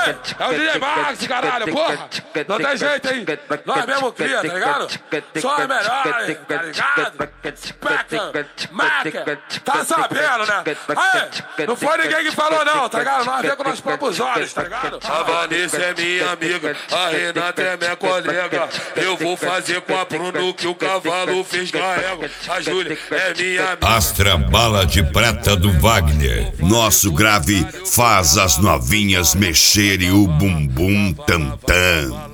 É o DJ Max, caralho, porra. Não tem jeito, hein? Nós mesmo cria, tá ligado? Só é melhor, tá ligado? Speca, Maca, tá sabendo, né? Aí, não foi ninguém que falou não, tá ligado? Nós vemos com nossos próprios olhos, tá ligado? A Vanessa é minha amiga, a Renata é minha colega. Eu vou fazer com a Bruno que o cavalo fez carrego. A Júlia é minha amiga. Astra Bala de Prata do Wagner. Nosso grave faz as novinhas mexerem o bumbum tam-tam.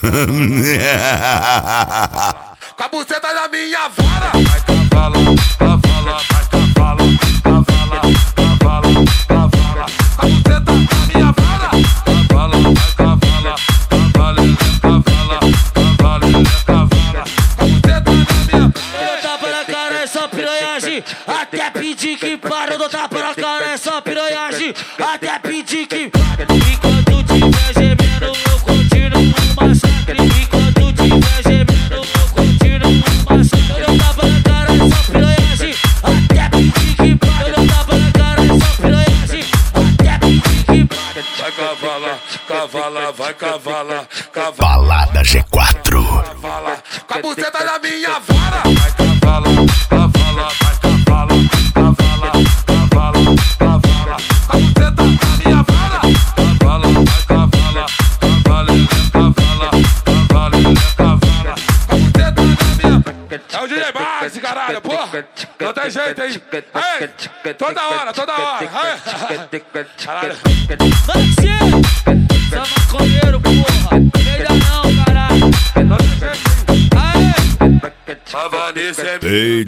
Com a buceta da minha vara. Vai cavalo, cavala, vai cavalo, cavala, cavala, cavala. Com a buceta da minha vara. Cavala, vai cavala, cavala, cavala, cavala, cavala. Com a buceta da minha vara. Eu tapa na cara, é só piranhagem. Até pedir que para. Eu tapa na cara, é só piranhagem. Até pedir que para. Enquanto tiver gemendo, eu continuo no massacre. Enquanto tiver gemendo, eu continuo no massacre. Eu tapa na cara, é só piranhagem. Até pedir que para. Eu tapa na cara, é só piranhagem. Até pedir que para. Vai cavala, cavala, vai cavala, cavala. Balada G4. Cavala, Com a buceta da minha vara. vai cavala, cavala, vai cavala, cavala, cavala, cavala. Com a buceta da minha vara. Cavala, vai cavala, cavala, cavala, cavala, cavala. Com a buceta da minha vara. É o DJ Max, caralho, porra. Não tem jeito, hein? Aí, toda hora, toda hora. Aí. Caralho. Maxi, você é maconheiro, porra. Melhor não, caralho. Não tem jeito, hein? Aê! A Vanessa é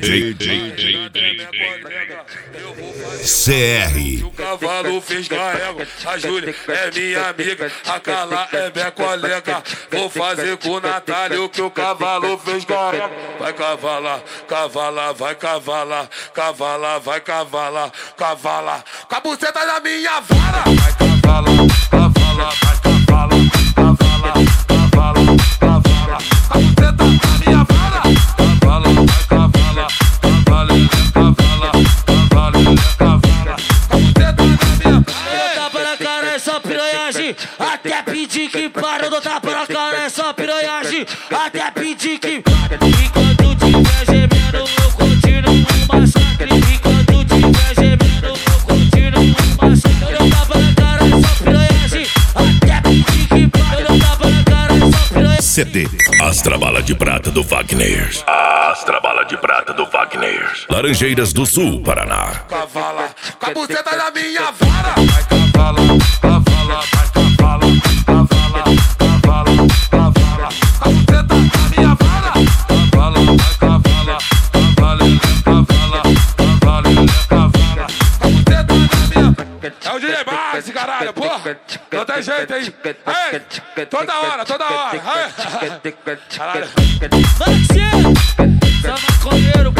CR. o cavalo fez carrego. A Júlia é minha amiga, a Carla é minha colega. Vou fazer com o Natália o que o cavalo fez carrego. Vai cavala, cavala, vai cavala, cavala, vai cavala, cavala. Com a buceta da minha vara. Vai cavala, cavala, vai cavala, cavala, cavala, cavala. Com a buceta da minha vara. Cavala, vai cavala, cavala, cavala, cavala, cavala. Com a buceta da minha vara. Eu tapa na cara, é só piranhagem. Até pedir que para. Eu tapa na cara, é só piranhagem. Até pedir que para. Enquanto tiver gemendo, eu continuo no massacre. Enquanto tiver gemendo, eu continuo no massacre. Eu tapa na cara, é só piranhagem. Até pedir que para. Eu tapa na cara, é só piranhagem. CD Astra Bala de Prata do Wagner. Astra Bala de Prata do Wagner. Laranjeiras do Sul, Paraná. Cavala, Com a buceta da minha vara. vai cavala, cavala, vai cavala, cavala, cavala, cavala. Com a buceta da minha vara. Cavala, vai cavala, cavala, cavala, cavala, cavala. Com a buceta da minha vara. É o DJ Max, caralho, porra. Não tem jeito, hein? Aí, toda hora, toda hora. Aí. Caralho. Maxi, você é maconheiro,